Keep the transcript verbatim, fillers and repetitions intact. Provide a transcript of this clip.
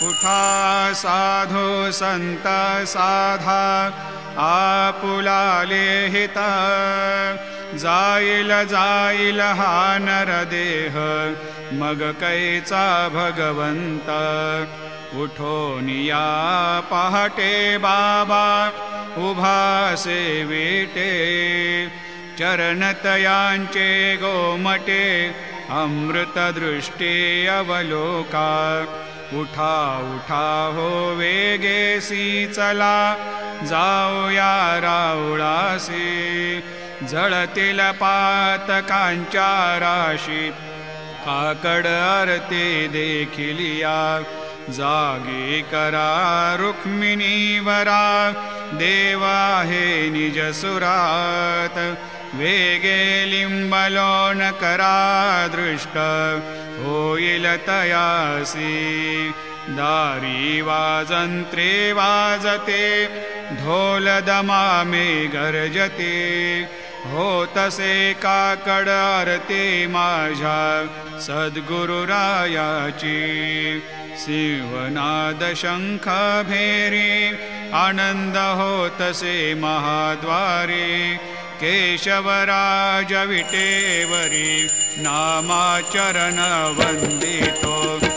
उठा साधू संत साधा आपुलाले हिता जाईल जाईल हा नरदेह मग कैचा भगवंत उठोन या पहाटे बाबा उभा सेविटे चरणतयांचे गोमटे अमृत दृष्टी अवलोका उठा उठा हो वेगेसी चला जाऊया राऊळासी जळतील पातकांच्या राशी काकड आरती देखिलिया जागी करा रुक्मिणीवरा देवा हे निज सुरात वेगे लिंबलोन करा दृष्ट होईल तयासी दारी वाजंत्रे वाजते ढोल दमामे गर्जते होतसे काकड आरती माझ्या सद्गुरुरायाची सिंहनाद शंख भेरी आनंद होतसे महाद्वारे केशवराज विटेवरी नामाचरण वंदितो